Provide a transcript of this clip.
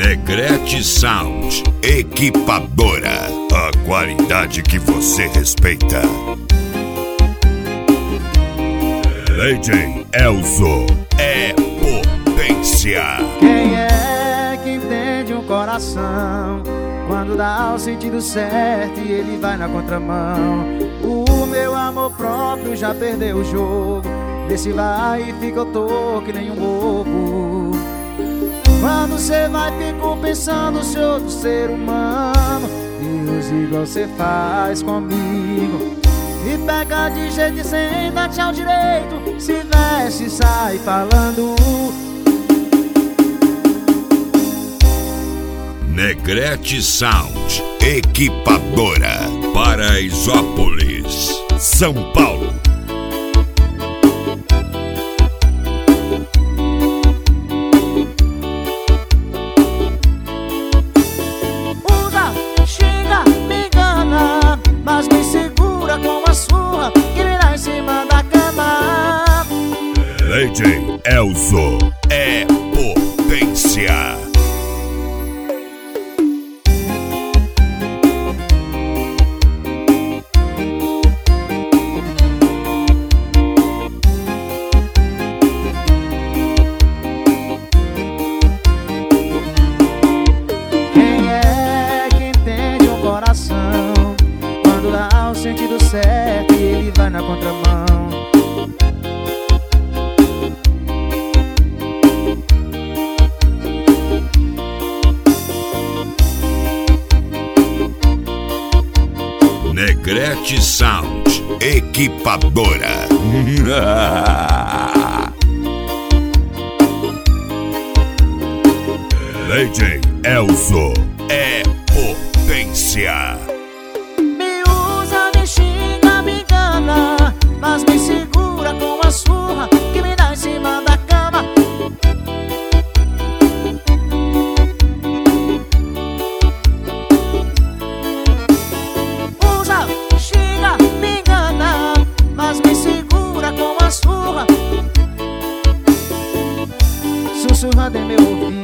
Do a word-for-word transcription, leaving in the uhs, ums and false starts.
Negrete Sound, equipadora, a qualidade que você respeita. Lady Elzo é potência. Quem é que entende um coração quando dá o sentido certo e ele vai na contramão? O meu amor próprio já perdeu o jogo, desse vai e fica eu tô que nem um bobo. Quando cê vai, fico pensando se outro ser humano Deus igual cê faz comigo. Me pega de jeito e sem dar tchau direito, se veste e sai falando. Negrete Sound, equipadora, Paraisópolis, São Paulo. Usa, xinga, me engana, mas me segura com a sua que me dá em cima da cama. Lady Elzo é potência. Quando dá o sentido certo e ele vai na contramão. Negrete Sound, equipadora. Lady Elzo é potência. Me usa, me xinga, me engana, mas me segura com a surra que me dá em cima da cama. Usa, xinga, me engana, mas me segura com a surra, sussurrando em meu ouvido.